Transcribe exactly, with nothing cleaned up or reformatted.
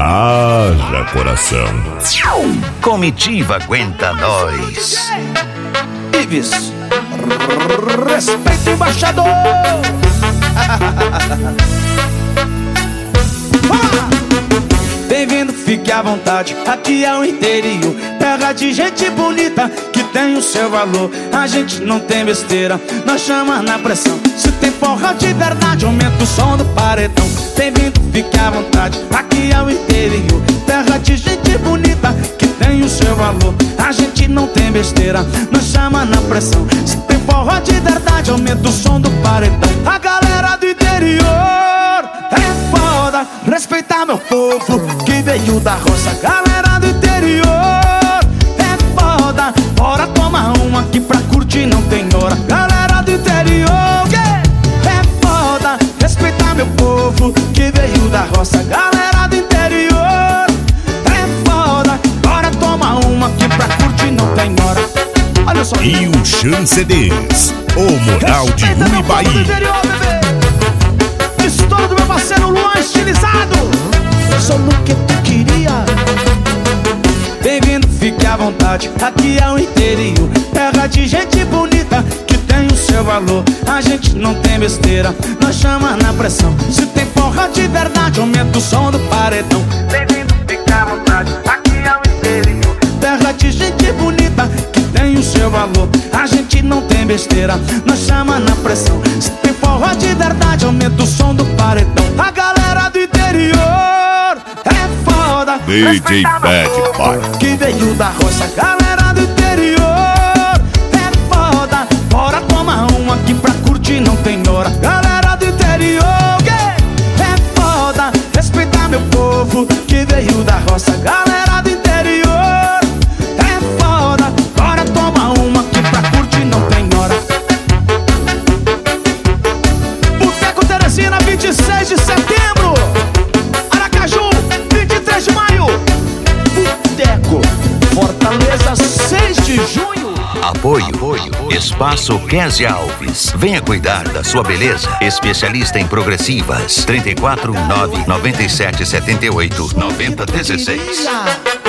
Haja coração. Comitiva aguenta nós. Ives, respeita o embaixador. Bem-vindo, fique à vontade, aqui é o interior, terra de gente bonita que tem o seu valor. A gente não tem besteira, nós chama na pressão. Se tem porra de verdade, aumenta o som do paredão. Bem-vindo, fique à vontade, aqui é o interior, terra de gente bonita que tem o seu valor. A gente não tem besteira, nós chama na pressão. Se tem porra de verdade, aumenta o som do paredão. A galera do interior é foda, respeitar meu povo que veio da roça. Galera do interior é foda, bora tomar uma aqui pra curtir, não tem hora. Galera do interior yeah, é foda, respeitar meu povo que veio da roça. Galera do interior é foda, bora tomar uma aqui pra curtir, não tem hora. Olha só. E o Chan C Ds, o moral de Uibaí. Estouro do meu parceiro Luan estilizado. Sou no que tu queria. Bem-vindo, fique à vontade, aqui é o interior, terra de gente bonita que tem o seu valor. A gente não tem besteira, nós chama na pressão. Se tem porra de verdade, aumenta o som do paredão. Bem-vindo, fique à vontade, aqui é o interior, terra de gente bonita que tem o seu valor. A gente não tem besteira, nós chama na pressão. Se tem porra de verdade, aumenta o som do paredão. A galera do interior é foda, D J Bad Boy que veio da roça. Galera do interior é foda, bora tomar uma aqui pra curtir, não tem hora. Galera do interior yeah, é foda, respeitar meu povo que veio da roça. Galera do interior é foda, bora tomar uma aqui pra curtir, não tem hora. Boteco Teresina, vinte e seis de setembro. Aracaju, vinte e três de maio. Boteco Fortaleza, seis de junho. Apoio, Apoio. Espaço Kézia Alves. Venha cuidar da sua beleza. Especialista em progressivas. trinta e quatro, nove, noventa e sete, setenta e oito, noventa, dezesseis.